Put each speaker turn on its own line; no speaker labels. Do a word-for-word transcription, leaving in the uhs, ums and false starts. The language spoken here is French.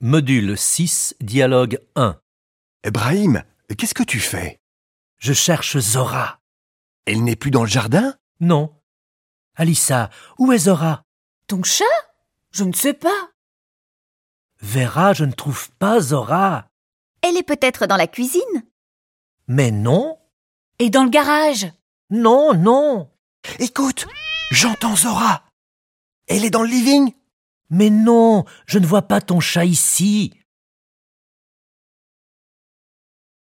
Module six, dialogue un.
Brahim, qu'est-ce que tu fais?
Je cherche Zora.
Elle n'est plus dans le jardin?
Non. Alissa, où est Zora?
Ton chat? Je ne sais pas.
Vera, je ne trouve pas Zora.
Elle est peut-être dans la cuisine.
Mais non.
Et dans le garage?
Non, non.
Écoute, j'entends Zora. Elle est dans le living?
Mais non, je ne vois pas ton chat ici.